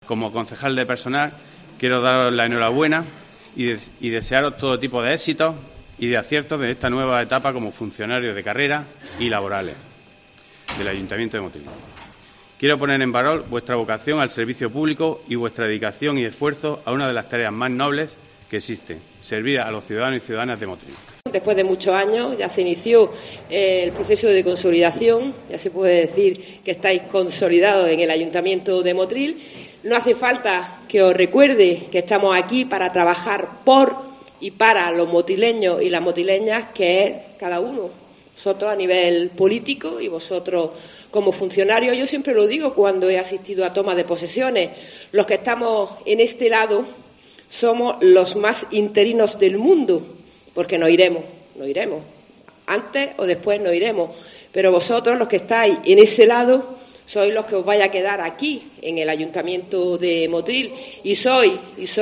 Como concejal de personal, quiero daros la enhorabuena y desearos todo tipo de éxitos y de aciertos de esta nueva etapa como funcionarios de carrera y laborales del Ayuntamiento de Motril. Quiero poner en valor vuestra vocación al servicio público y vuestra dedicación y esfuerzo a una de las tareas más nobles que existen, servir a los ciudadanos y ciudadanas de Motril. Después de muchos años ya se inició el proceso de consolidación, ya se puede decir que estáis consolidados en el Ayuntamiento de Motril. No hace falta que os recuerde que estamos aquí para trabajar por y para los motrileños y las motrileñas, que es cada uno, vosotros a nivel político y vosotros como funcionarios. Yo siempre lo digo cuando he asistido a toma de posesiones, los que estamos en este lado somos los más interinos del mundo, porque nos iremos, antes o después nos iremos, pero vosotros los que estáis en ese lado sois los que os vais a quedar aquí en el Ayuntamiento de Motril y sois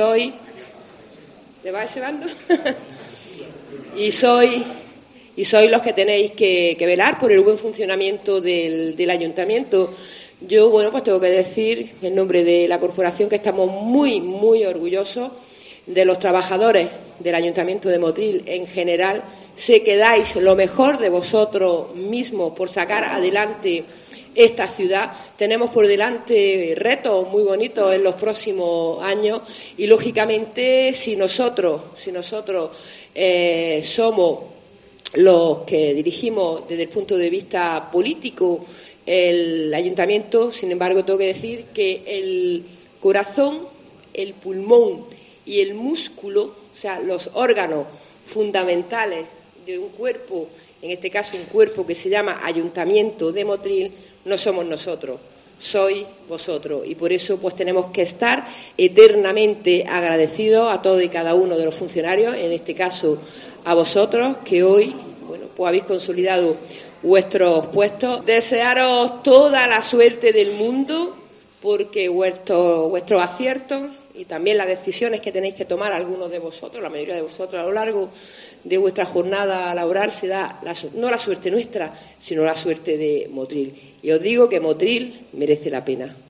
¿te va ese bando? y sois los que tenéis que velar por el buen funcionamiento del Ayuntamiento. Yo, pues tengo que decir en nombre de la corporación que estamos muy, muy orgullosos de los trabajadores del Ayuntamiento de Motril en general. Sé que dais lo mejor de vosotros mismos por sacar adelante esta ciudad. Tenemos por delante retos muy bonitos en los próximos años y, lógicamente, si nosotros somos los que dirigimos desde el punto de vista político el Ayuntamiento, sin embargo, tengo que decir que el corazón, el pulmón y el músculo, o sea, los órganos fundamentales de un cuerpo, en este caso un cuerpo que se llama Ayuntamiento de Motril, no somos nosotros, sois vosotros. Y por eso pues tenemos que estar eternamente agradecidos a todos y cada uno de los funcionarios, en este caso a vosotros, que hoy pues habéis consolidado vuestros puestos. Desearos toda la suerte del mundo, porque vuestros aciertos y también las decisiones que tenéis que tomar algunos de vosotros, la mayoría de vosotros, a lo largo de vuestra jornada laboral se da no la suerte nuestra, sino la suerte de Motril. Y os digo que Motril merece la pena.